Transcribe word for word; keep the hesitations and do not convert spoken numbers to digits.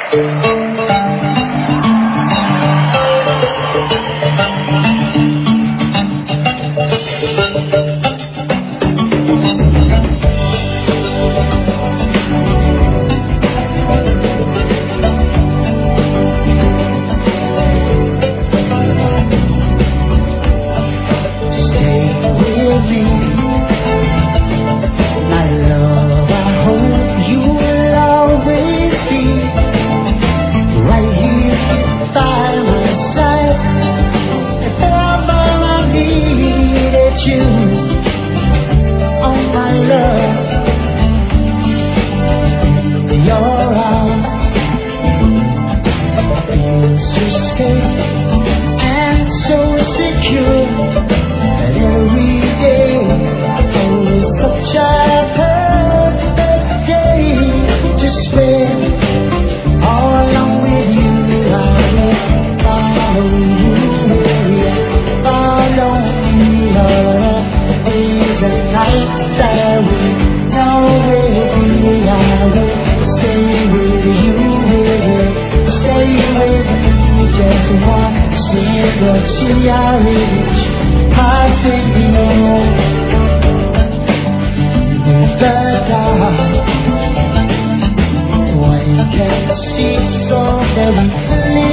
You, oh my love, in your arms feels so safe and so secure that every day is such a perfect day to spend all along with you. I will follow you, follow me, love. Days and nights that I will know with you, I will stay with you, baby. Stay with you, just one single challenge. Passing on in the dark, one can see so very clearly.